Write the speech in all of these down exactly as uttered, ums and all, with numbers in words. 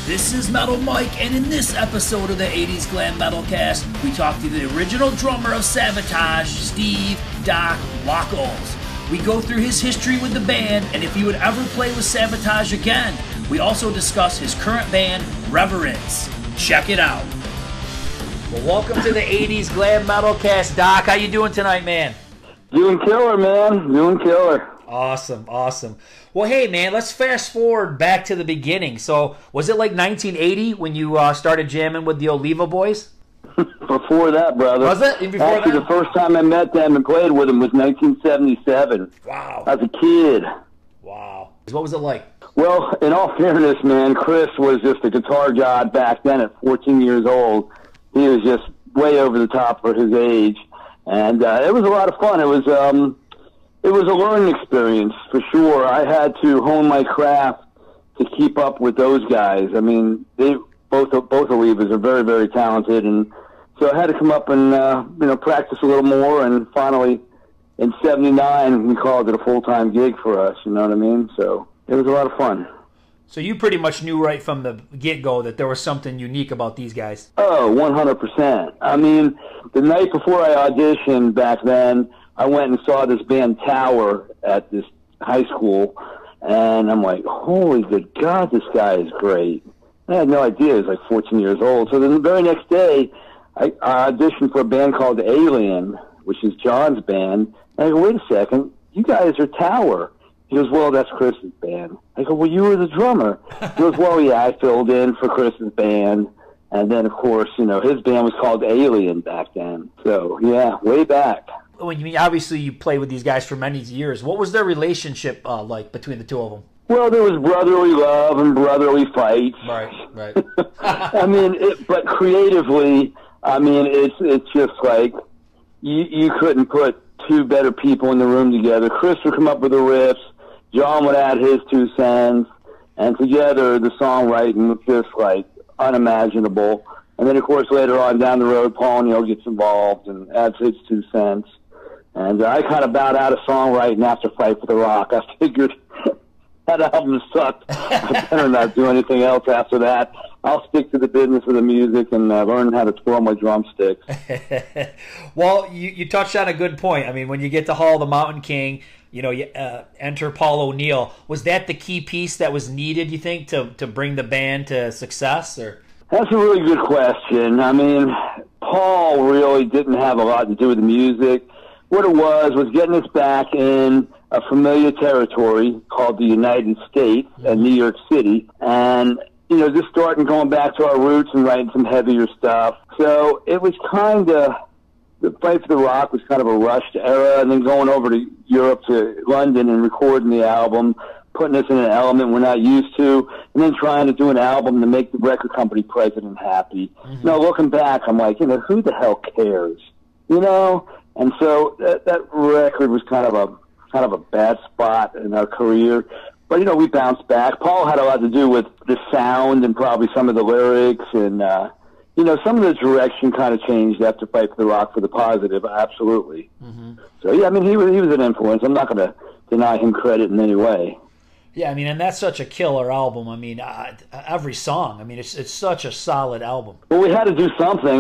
This is Metal Mike, and in this episode of the eighties Glam Metal Cast, we talk to the original drummer of Savatage, Steve Doc Wockles. We go through his history with the band, and if he would ever play with Savatage again. We also discuss his current band, Reverence. Check it out. Well, welcome to the eighties Glam Metal Cast. Doc, how you doing tonight, man? Doing killer, man. Doing killer. Awesome, awesome. Well, hey, man, let's fast forward back to the beginning. So, was it like nineteen eighty when you uh, started jamming with the Oliva Boys? Before that, brother. Was it? Even before Actually, that? the first time I met them and played with them was nineteen seventy-seven. Wow. As a kid. Wow. What was it like? Well, in all fairness, man, Chris was just a guitar god back then at fourteen years old. He was just way over the top for his age. And uh, it was a lot of fun. It was... um. It was a learning experience, for sure. I had to hone my craft to keep up with those guys. I mean, they both both Olivas are very, very talented, and so I had to come up and uh, you know practice a little more. And finally, in seventy-nine, we called it a full-time gig for us. You know what I mean? So it was a lot of fun. So you pretty much knew right from the get-go that there was something unique about these guys. Oh, one hundred percent. I mean, the night before I auditioned back then, I went and saw this band Tower at this high school, and I'm like, holy good God, this guy is great. I had no idea he was like fourteen years old. So then the very next day, I, I auditioned for a band called Alien, which is John's band. And I go, wait a second, you guys are Tower. He goes, well, that's Chris's band. I go, well, you were the drummer. He goes, well, yeah, I filled in for Chris's band. And then, of course, you know, his band was called Alien back then. So, yeah, way back. When you obviously you played with these guys for many years, what was their relationship uh, like between the two of them? Well, there was brotherly love and brotherly fights. Right, right. I mean, it, but creatively, I mean, it's it's just like you you couldn't put two better people in the room together. Chris would come up with the riffs, John would add his two cents, and together the songwriting was just like unimaginable. And then, of course, later on down the road, Paul Neal gets involved and adds his two cents. And uh, I kind of bowed out of songwriting after Fight for the Rock. I figured that album sucked. I better not do anything else after that. I'll stick to the business of the music and uh, learn how to twirl my drumsticks. Well, you, you touched on a good point. I mean, when you get to Hall of the Mountain King, you know, you uh, enter Paul O'Neill. Was that the key piece that was needed, you think, to, to bring the band to success? Or That's a really good question. I mean, Paul really didn't have a lot to do with the music. What it was was getting us back in a familiar territory called the United States and New York City, and you know, just starting going back to our roots and writing some heavier stuff. So it was kind of the Fight for the Rock was kind of a rushed era, and then going over to Europe to London and recording the album, putting us in an element we're not used to, and then trying to do an album to make the record company president happy. Mm-hmm. Now, looking back, I'm like, you know, who the hell cares? You know? And so that, that record was kind of a kind of a bad spot in our career. But, you know, we bounced back. Paul had a lot to do with the sound and probably some of the lyrics. And, uh, you know, some of the direction kind of changed after Fight for the Rock for the positive, absolutely. Mm-hmm. So, yeah, I mean, he was, he was an influence. I'm not going to deny him credit in any way. Yeah, I mean, and that's such a killer album. I mean, uh, every song. I mean, it's it's such a solid album. Well, we had to do something.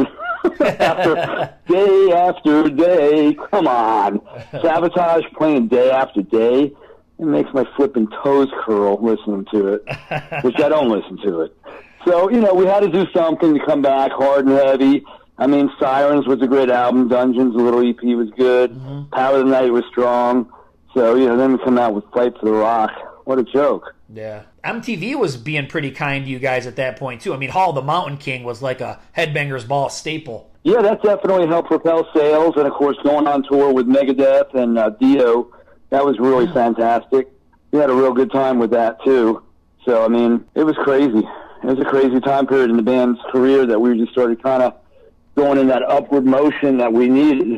after day after day, come on. Savatage playing day after day, it makes my flipping toes curl listening to it, which I don't listen to it. So, you know, we had to do something to come back hard and heavy. I mean, Sirens was a great album. Dungeons, a little E P was good. Mm-hmm. Power of the Night was strong. So, you know, then we come out with Fight for the Rock. What a joke. Yeah. M T V was being pretty kind to you guys at that point, too. I mean, Hall of the Mountain King was like a Headbangers Ball staple. Yeah, that definitely helped propel sales. And, of course, going on tour with Megadeth and uh, Dio, that was really yeah. fantastic. We had a real good time with that, too. So, I mean, it was crazy. It was a crazy time period in the band's career that we just started kind of going in that upward motion that we needed.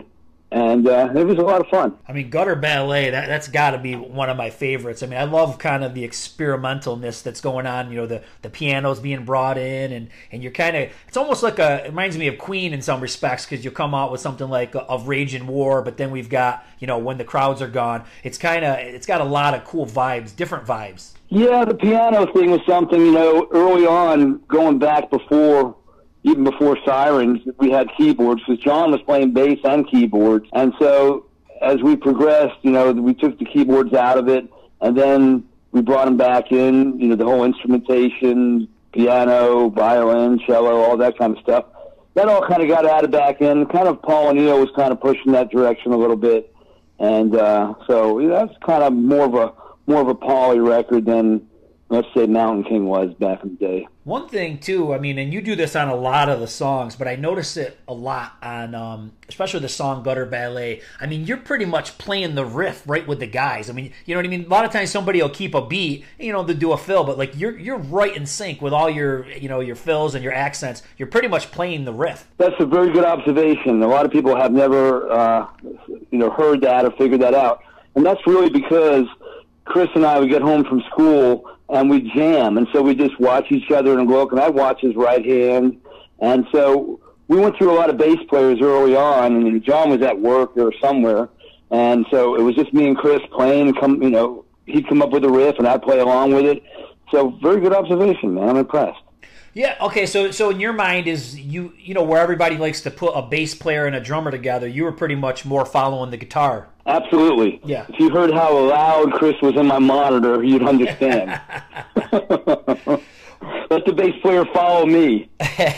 And uh, it was a lot of fun. I mean, Gutter Ballet, that, that's got to be one of my favorites. I mean, I love kind of the experimentalness that's going on, you know, the, the pianos being brought in, and, and you're kind of, it's almost like a, it reminds me of Queen in some respects, because you come out with something like Of Rage and War, but then we've got, you know, When the Crowds Are Gone. It's kind of, it's got a lot of cool vibes, different vibes. Yeah, the piano thing was something, you know, early on, going back before, even before Sirens, we had keyboards, because John was playing bass and keyboards. And so as we progressed, you know, we took the keyboards out of it, and then we brought them back in, you know, the whole instrumentation, piano, violin, cello, all that kind of stuff. That all kind of got added back in. Kind of Paul O'Neill was kind of pushing that direction a little bit. And uh, so you know, that's kind of more of a more of a Pauly record than, let's say, Mountain King was back in the day. One thing, too, I mean, and you do this on a lot of the songs, but I notice it a lot on, um, especially the song Gutter Ballet. I mean, you're pretty much playing the riff right with the guys. I mean, you know what I mean? A lot of times somebody will keep a beat, you know, to do a fill, but like you're you're right in sync with all your, you know, your fills and your accents. You're pretty much playing the riff. That's a very good observation. A lot of people have never, uh, you know, heard that or figured that out. And that's really because Chris and I would get home from school and we jam, and so we just watch each other and look, and I'd watch his right hand. And so we went through a lot of bass players early on, and John was at work or somewhere, and so it was just me and Chris playing. Come, you know, he'd come up with a riff, and I'd play along with it. So very good observation, man. I'm impressed. Yeah, okay, so so in your mind is, you you know, where everybody likes to put a bass player and a drummer together, you were pretty much more following the guitar. Absolutely. Yeah. If you heard how loud Chris was in my monitor, you'd understand. Let the bass player follow me.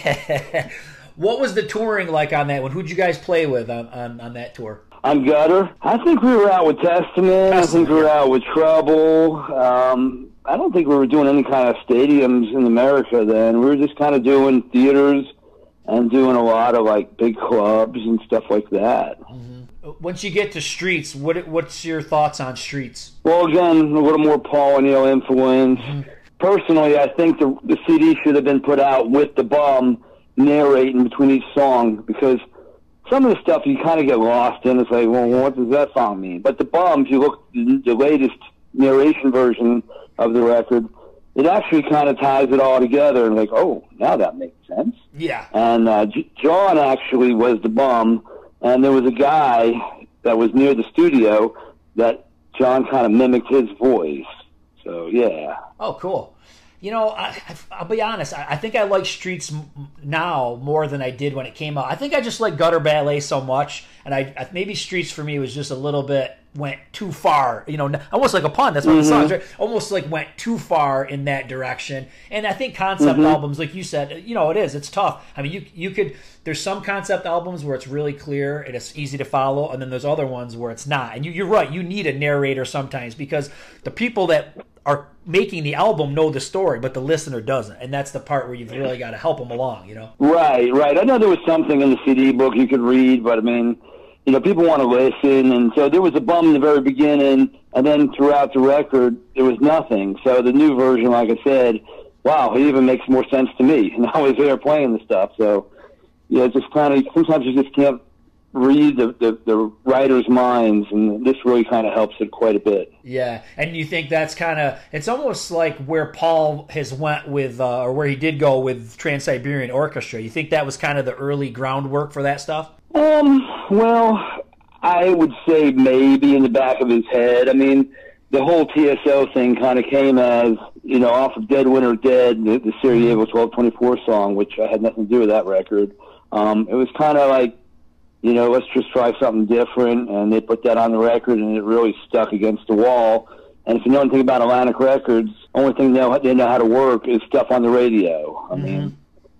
What was the touring like on that one? Who'd you guys play with on, on, on that tour? On Gutter? I think we were out with Testament. Testament I think we were out with Trouble. Um, I don't think we were doing any kind of stadiums in America then. We were just kind of doing theaters and doing a lot of like big clubs and stuff like that. Mm-hmm. Once you get to Streets, what what's your thoughts on Streets? Well, again, a little more Paul O'Neill influence. Mm-hmm. Personally, I think the, the C D should have been put out with the bum narrating between each song, because some of the stuff you kind of get lost in. It's like, well, what does that song mean? But the bum, if you look at the latest narration version of the record, it actually kind of ties it all together, and like, oh, now that makes sense. Yeah. And uh, J- John actually was the bum, and there was a guy that was near the studio that John kind of mimicked his voice. So, yeah. Oh, cool. You know, I, I'll be honest. I, I think I like Streets now more than I did when it came out. I think I just like Gutter Ballet so much, and I, I maybe Streets for me was just a little bit went too far. You know, almost like a pun. That's what mm-hmm. the song's right. Almost like went too far in that direction. And I think concept mm-hmm. albums, like you said, you know, it is. It's tough. I mean, you you could. There's some concept albums where it's really clear and it's easy to follow, and then there's other ones where it's not. And you, you're right. You need a narrator sometimes, because the people that are making the album know the story, but the listener doesn't, and that's the part where you've really got to help them along, you know? Right, right. I know there was something in the C D book you could read, but I mean, you know, people want to listen, and so there was a bum in the very beginning, and then throughout the record, there was nothing. So the new version, like I said, wow, it even makes more sense to me, and I was there playing the stuff. So, yeah, it's just kind of, sometimes you just can't read the, the, the writer's minds, and this really kind of helps it quite a bit. Yeah, and you think that's kind of, it's almost like where Paul has went with, uh, or where he did go with Trans-Siberian Orchestra. You think that was kind of the early groundwork for that stuff? Um, well, I would say maybe in the back of his head. I mean, the whole T S O thing kind of came as, you know, off of Dead Winter Dead, the, the Sarajevo twelve twenty-four song, which I had nothing to do with that record. Um, it was kind of like, you know, let's just try something different, and they put that on the record, and it really stuck against the wall. And if you know anything about Atlantic Records, only thing they know, they know how to work is stuff on the radio. I mm-hmm. mean,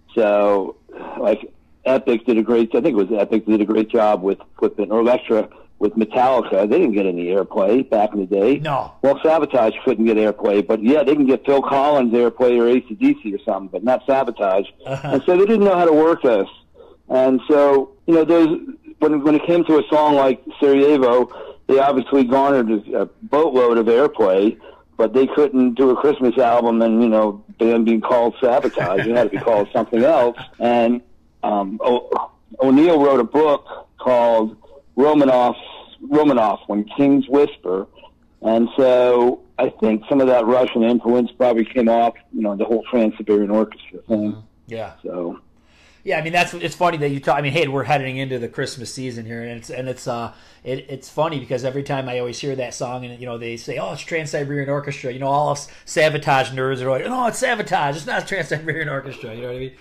so, like, Epic did a great, I think it was Epic did a great job with Flippin', or Elektra with Metallica. They didn't get any airplay back in the day. No. Well, Sabotage couldn't get airplay, but yeah, they can get Phil Collins airplay or A C D C or something, but not Sabotage. Uh-huh. And so they didn't know how to work us. And so, you know, those, when, when it came to a song like Sarajevo, they obviously garnered a, a boatload of airplay, but they couldn't do a Christmas album and, you know, them being called Sabotage. It had to be called something else. And um, o- O'Neill wrote a book called Romanoff's Romanoff one, King's Whisper, and so I think some of that Russian influence probably came off, you know, the whole Trans-Siberian Orchestra thing. Mm-hmm. Yeah. So. Yeah, I mean that's it's funny that you talk. I mean, hey, we're heading into the Christmas season here, and it's and it's uh it, it's funny because every time I always hear that song, and you know they say, oh, it's Trans-Siberian Orchestra. You know, all us Savatage nerds are like, no, it's Savatage. It's not Trans-Siberian Orchestra. You know what I mean?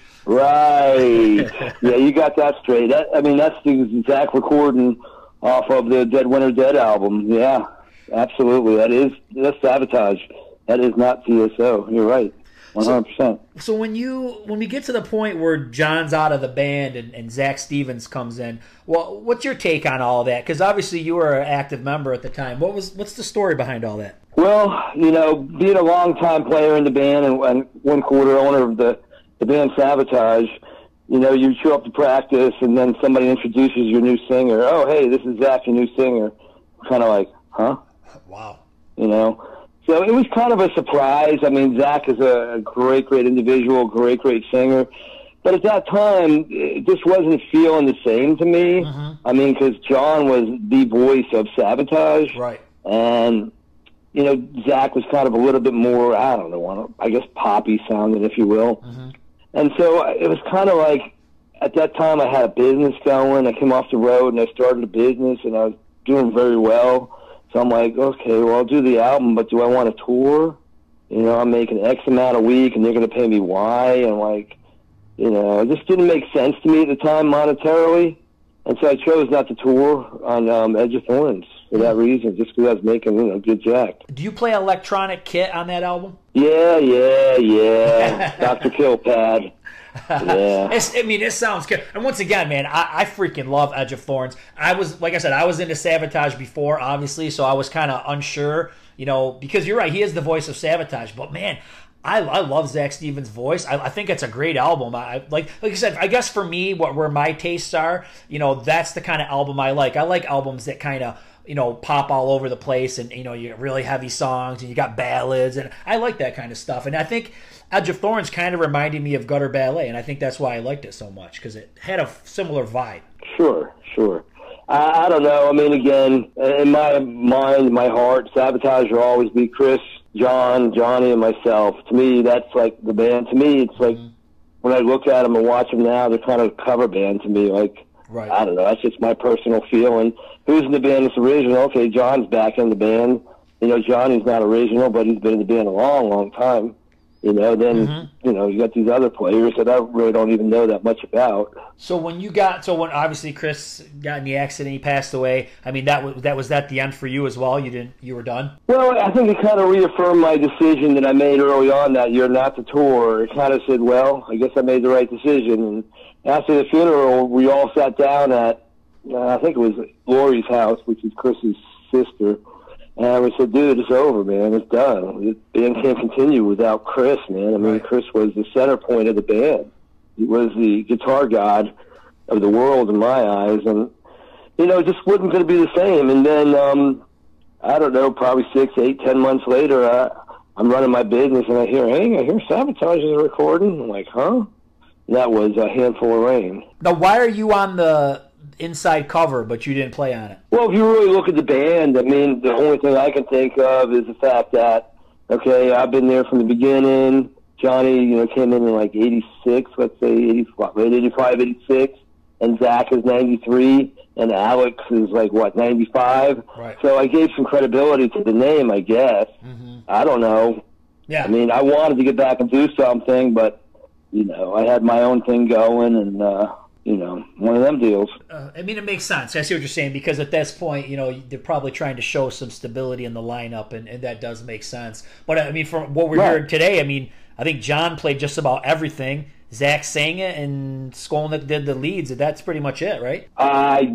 Right. Yeah, you got that straight. That, I mean, that's the exact recording off of the Dead Winter Dead album. Yeah, absolutely. That is that's Savatage. That is not T S O. You're right. one hundred percent. So, so when you when we get to the point where John's out of the band and, and Zach Stevens comes in, well, what's your take on all that? Because obviously you were an active member at the time. What was what's the story behind all that? Well, you know, being a longtime player in the band and, and one quarter owner of the the band Savatage, you know, you show up to practice and then somebody introduces your new singer. Oh, hey, this is Zach, your new singer. Kind of like, huh? Wow. You know. So it was kind of a surprise. I mean, Zach is a great, great individual, great, great singer. But at that time, it just wasn't feeling the same to me. Mm-hmm. I mean, because John was the voice of Savatage. Right. And, you know, Zach was kind of a little bit more, I don't know, I guess poppy sounding, if you will. Mm-hmm. And so it was kind of like, at that time I had a business going. I came off the road and I started a business and I was doing very well. So I'm like, okay, well, I'll do the album, but do I want to tour? You know, I'm making X amount a week, and they're going to pay me Y, and like, you know, it just didn't make sense to me at the time monetarily, and so I chose not to tour on um, Edge of Thorns for that reason, just because I was making, you know, good jack. Do you play electronic kit on that album? Yeah, yeah, yeah. Doctor Killpad. Yeah. It's, I mean, it sounds good. And once again, man, I, I freaking love Edge of Thorns. I was, like I said, I was into Savatage before, obviously, so I was kind of unsure, you know, because you're right, he is the voice of Savatage. But man, I, I love Zach Stevens' voice. I, I think it's a great album. I like, like I said, I guess for me, what where my tastes are, you know, that's the kind of album I like. I like albums that kind of, you know, pop all over the place, and you know, you got really heavy songs, and you got ballads, and I like that kind of stuff. And I think Edge of Thorns kind of reminded me of Gutter Ballet, and I think that's why I liked it so much, because it had a similar vibe. Sure, sure. I, I don't know. I mean, again, in my mind, my heart, Savatage will always be Chris, John, Johnny, and myself. To me, that's like the band. To me, it's like, mm-hmm. when I look at them and watch them now, they're kind of a cover band to me. Like, right. I don't know. That's just my personal feeling. Who's in the band that's original? Okay, John's back in the band. You know, Johnny's not original, but he's been in the band a long, long time. You know, then, mm-hmm. you know, you got these other players that I really don't even know that much about. So when you got, so when obviously Chris got in the accident, he passed away, I mean, that was, that was that the end for you as well? You didn't, you were done? Well, I think it kind of reaffirmed my decision that I made early on that year not to tour. It kind of said, well, I guess I made the right decision. And after the funeral, we all sat down at, uh, I think it was Lori's house, which is Chris's sister. And we said, dude, it's over, man. It's done. The band can't continue without Chris, man. I mean, right. Chris was the center point of the band. He was the guitar god of the world in my eyes. And, you know, it just wasn't going to be the same. And then, um, I don't know, probably six, eight, ten months later, I, I'm running my business, and I hear, hey, I hear Savatage is recording. I'm like, huh? And that was A Handful of Rain. Now, why are you on the inside cover, but you didn't play on it? Well, if you really look at the band, I mean, the only thing I can think of is the fact that, okay, I've been there from the beginning. Johnny, you know, came in in like eighty-six, let's say, eighty-five, eighty-five, eighty-six, and Zach is ninety-three, and Alex is like, what, ninety-five? Right. So I gave some credibility to the name, I guess. Mm-hmm. I don't know. Yeah. I mean, I wanted to get back and do something, but, you know, I had my own thing going, and, uh, you know, one of them deals. Uh, I mean, it makes sense. I see what you're saying, because at this point, you know, they're probably trying to show some stability in the lineup, and, and that does make sense. But, I mean, from what we're right. hearing today, I mean, I think John played just about everything. Zach sang it, and Skolnick did the leads, and that's pretty much it, right? I,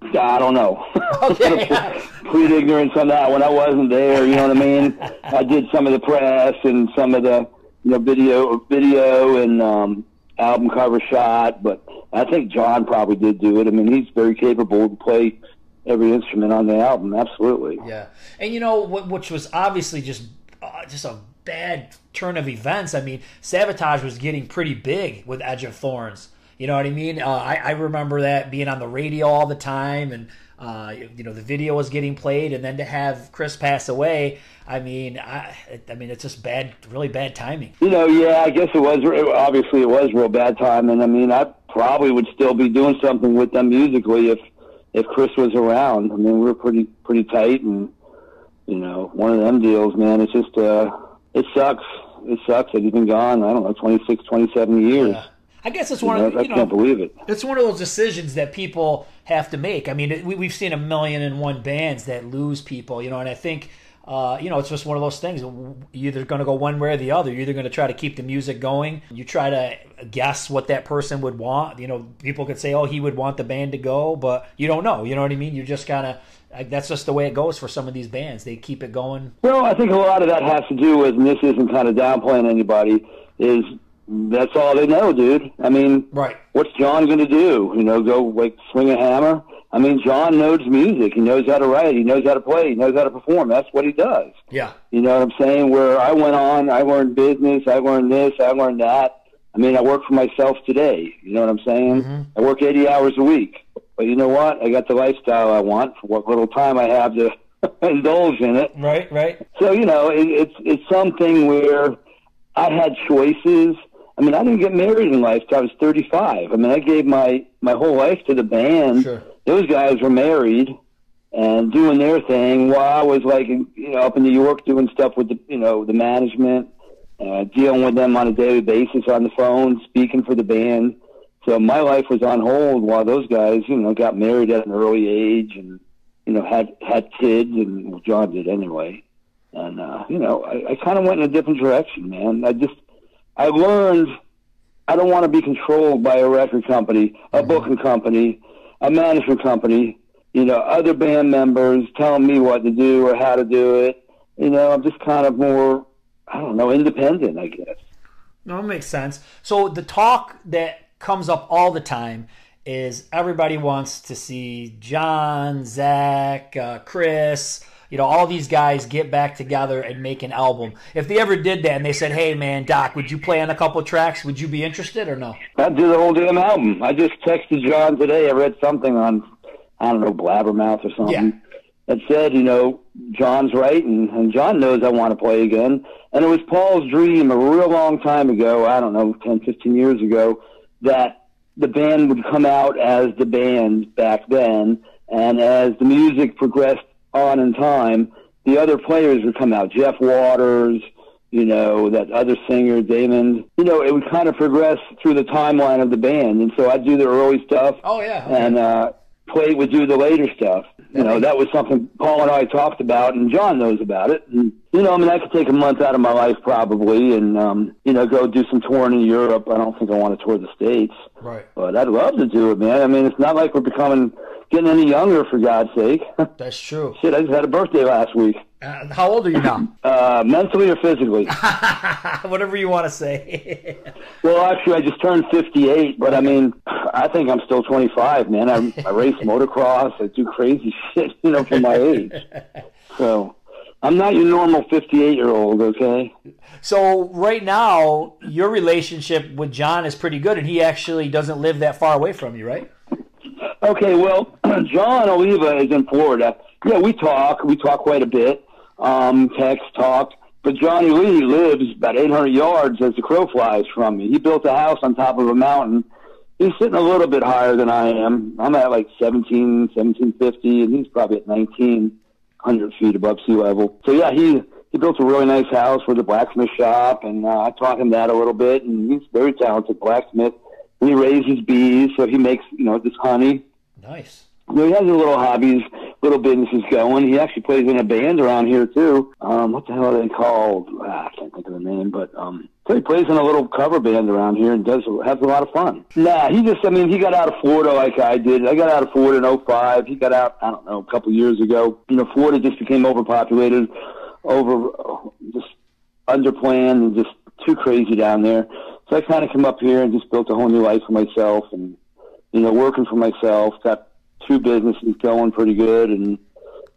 I don't know. Okay. Complete ignorance on that one. I wasn't there, you know what I mean? I did some of the press and some of the, you know, video, video and um, album cover shot, but I think John probably did do it. I mean, he's very capable to play every instrument on the album, absolutely. Yeah. And, you know, which was obviously just uh, just a bad turn of events. I mean, Savatage was getting pretty big with Edge of Thorns. You know what I mean? Uh, I, I remember that being on the radio all the time, and uh, you know, the video was getting played, and then to have Chris pass away, I mean, I, I mean, it's just bad, really bad timing. You know, yeah, I guess it was, obviously it was real bad timing. I mean, I probably would still be doing something with them musically if, if Chris was around. I mean, we were pretty, pretty tight, and, you know, one of them deals, man, it's just, uh, it sucks. It sucks that he's been gone, I don't know, twenty-six, twenty-seven years. Yeah. I guess it's one you know, of the, you I can't know, believe it. It's one of those decisions that people have to make. I mean, it, we, we've seen a million and one bands that lose people, you know, and I think, uh, you know, it's just one of those things. You're either going to go one way or the other. You're either going to try to keep the music going. You try to guess what that person would want. You know, people could say, oh, he would want the band to go, but you don't know. You know what I mean? You just kind of, that's just the way it goes for some of these bands. They keep it going. Well, I think a lot of that has to do with, and this isn't kind of downplaying anybody, is that's all they know, dude. I mean, right. What's John going to do? You know, go like swing a hammer? I mean, John knows music. He knows how to write. He knows how to play. He knows how to perform. That's what he does. Yeah. You know what I'm saying? Where I went on, I learned business, I learned this, I learned that. I mean, I work for myself today. You know what I'm saying? Mm-hmm. I work eighty hours a week. But you know what? I got the lifestyle I want for what little time I have to indulge in it. Right, right. So, you know, it, it's it's something where I had choices. I mean, I didn't get married in life till I was thirty-five. I mean, I gave my, my whole life to the band. Sure. Those guys were married and doing their thing while I was, like, you know, up in New York doing stuff with the, you know, the management, uh, dealing with them on a daily basis on the phone, speaking for the band. So my life was on hold while those guys, you know, got married at an early age and, you know, had had kids, and well, John did anyway. And, uh, you know, I, I kind of went in a different direction, man. I just, I learned I don't want to be controlled by a record company, a Mm-hmm. booking company, a management company, you know, other band members telling me what to do or how to do it. You know, I'm just kind of more, I don't know, independent, I guess. No, it makes sense. So the talk that comes up all the time is everybody wants to see John, Zach, uh, Chris, you know, all these guys get back together and make an album. If they ever did that and they said, hey, man, Doc, would you play on a couple of tracks? Would you be interested or no? I'd do the whole damn album. I just texted John today. I read something on, I don't know, Blabbermouth or something. Yeah. That said, you know, John's writing, and John knows I want to play again. And it was Paul's dream a real long time ago, I don't know, ten, fifteen years ago, that the band would come out as the band back then, and as the music progressed on in time, the other players would come out. Jeff Waters, you know, that other singer, Damon. You know, it would kind of progress through the timeline of the band. And so I'd do the early stuff. Oh, yeah. Okay. And uh, Play would do the later stuff. You know, that was something Paul and I talked about, and John knows about it. And, you know, I mean, I could take a month out of my life probably and, um, you know, go do some touring in Europe. I don't think I want to tour the States. Right. But I'd love to do it, man. I mean, it's not like we're becoming, getting any younger, for God's sake. That's true. Shit, I just had a birthday last week. Uh, how old are you now? Uh, mentally or physically? Whatever you want to say. Well, actually, I just turned fifty-eight, but I mean, I think I'm still twenty-five, man. I, I race motocross. I do crazy shit, you know, for my age. So I'm not your normal fifty-eight-year-old, okay? So right now, your relationship with John is pretty good, and he actually doesn't live that far away from you, right? Okay, well, John Oliva is in Florida. Yeah, we talk. We talk quite a bit. Um, text, talk. But Johnny Lee lives about eight hundred yards as the crow flies from me. He built a house on top of a mountain. He's sitting a little bit higher than I am. I'm at like seventeen, seventeen fifty, and he's probably at nineteen hundred feet above sea level. So, yeah, he, he built a really nice house with a blacksmith shop, and uh, I taught him that a little bit, and he's a very talented blacksmith. And he raises bees, so he makes, you know, this honey. Nice. You know, he has his little hobbies, little businesses going. He actually plays in a band around here, too. Um, what the hell are they called? Ah, I can't think of the name, but um, so he plays in a little cover band around here and does has a lot of fun. Nah, he just, I mean, he got out of Florida like I did. I got out of Florida in oh five. He got out, I don't know, a couple years ago. You know, Florida just became overpopulated, over, just underplanned, and just too crazy down there. So I kind of come up here and just built a whole new life for myself and, you know, working for myself, got two businesses going pretty good, and,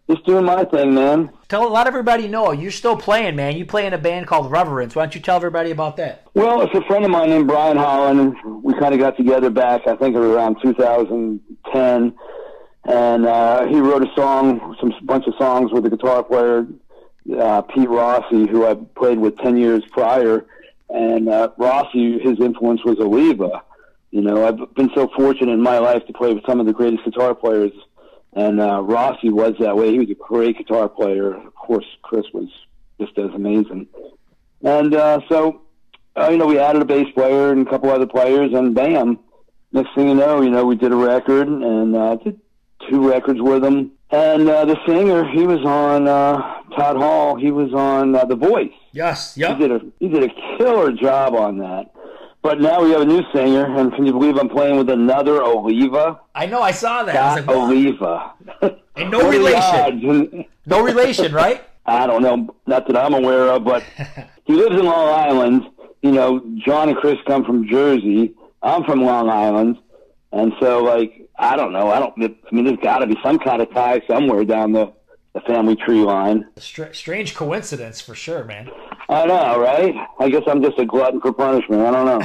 just doing my thing, man. Tell a lot of everybody know you're still playing, man. You play in a band called Reverence. Why don't you tell everybody about that? Well, it's a friend of mine named Brian Holland. We kind of got together back, I think, around two thousand ten, and uh, he wrote a song, some bunch of songs with a guitar player, uh, Pete Rossi, who I played with ten years prior. And uh, Rossi, his influence was Oliva. You know, I've been so fortunate in my life to play with some of the greatest guitar players, and uh, Rossi was that way. He was a great guitar player. Of course, Chris was just as amazing. And uh, so, uh, you know, we added a bass player and a couple other players, and bam, next thing you know, you know, we did a record, and uh, did two records with him. And uh, the singer, he was on uh, Todd Hall. He was on uh, The Voice. Yes, yeah. He did a he did a killer job on that. But now we have a new singer, and can you believe I'm playing with another Oliva? I know, I saw that. Scott I was like, Oliva. And no relation. No relation, right? I don't know, not that I'm aware of, but he lives in Long Island. You know, John and Chris come from Jersey. I'm from Long Island. And so, like, I don't know. I don't. I mean, there's got to be some kind of tie somewhere down the, the family tree line. Str- strange coincidence for sure, man. I know, right? I guess I'm just a glutton for punishment. I don't know.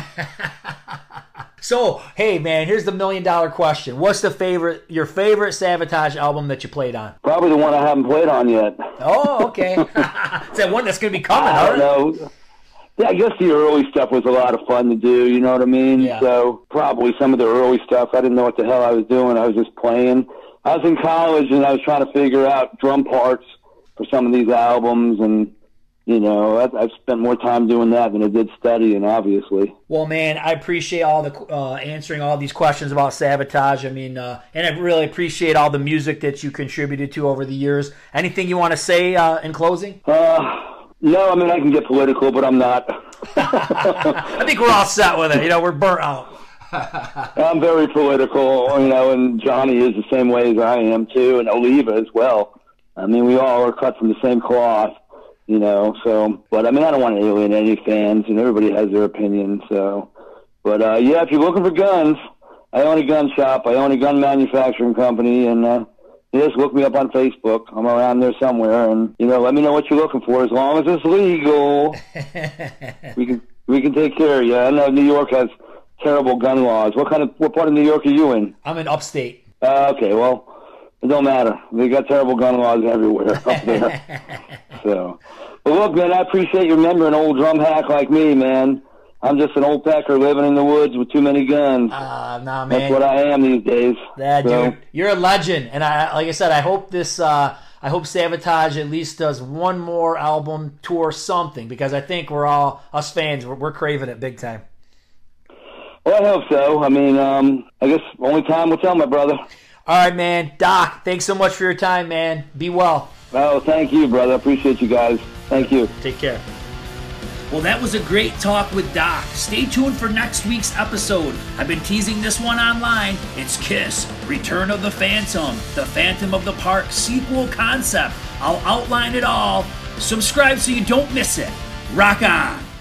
So, hey, man, here's the million dollar question. What's the favorite, your favorite Savatage album that you played on? Probably the one I haven't played on yet. Oh, okay. It's that one that's going to be coming, I don't huh? know. Yeah, I guess the early stuff was a lot of fun to do, you know what I mean? Yeah. So probably some of the early stuff, I didn't know what the hell I was doing. I was just playing. I was in college, and I was trying to figure out drum parts for some of these albums, and, you know, I've, I've spent more time doing that than I did studying, obviously. Well, man, I appreciate all the uh, answering all these questions about Savatage. I mean, uh, and I really appreciate all the music that you contributed to over the years. Anything you want to say uh, in closing? Uh... No, I mean, I can get political, but I'm not. I think we're all set with it. You know, we're burnt out. I'm very political, you know, and Johnny is the same way as I am, too, and Oliva as well. I mean, we all are cut from the same cloth, you know, so. But, I mean, I don't want to alienate any fans, and everybody has their opinion, so. But, uh, yeah, if you're looking for guns, I own a gun shop. I own a gun manufacturing company, and, uh, just look me up on Facebook. I'm around there somewhere, and you know, let me know what you're looking for. As long as it's legal, we can we can take care of you. I know New York has terrible gun laws. What kind of what part of New York are you in? I'm in upstate. Uh, okay, well, it don't matter. They got terrible gun laws everywhere up there. So, but look, man, I appreciate you remembering an old drum hack like me, man. I'm just an old pecker living in the woods with too many guns. Uh, nah, man. That's what I am these days. Yeah, so. Dude, you're a legend, and I, like I said, I hope this, uh, I hope Savatage at least does one more album, tour, something, because I think we're all us fans, we're, we're craving it big time. Well, I hope so. I mean, um, I guess only time will tell, my brother. All right, man. Doc, thanks so much for your time, man. Be well. Oh, thank you, brother. I appreciate you guys. Thank you. Take care. Well, that was a great talk with Doc. Stay tuned for next week's episode. I've been teasing this one online. It's Kiss, Return of the Phantom, the Phantom of the Park sequel concept. I'll outline it all. Subscribe so you don't miss it. Rock on!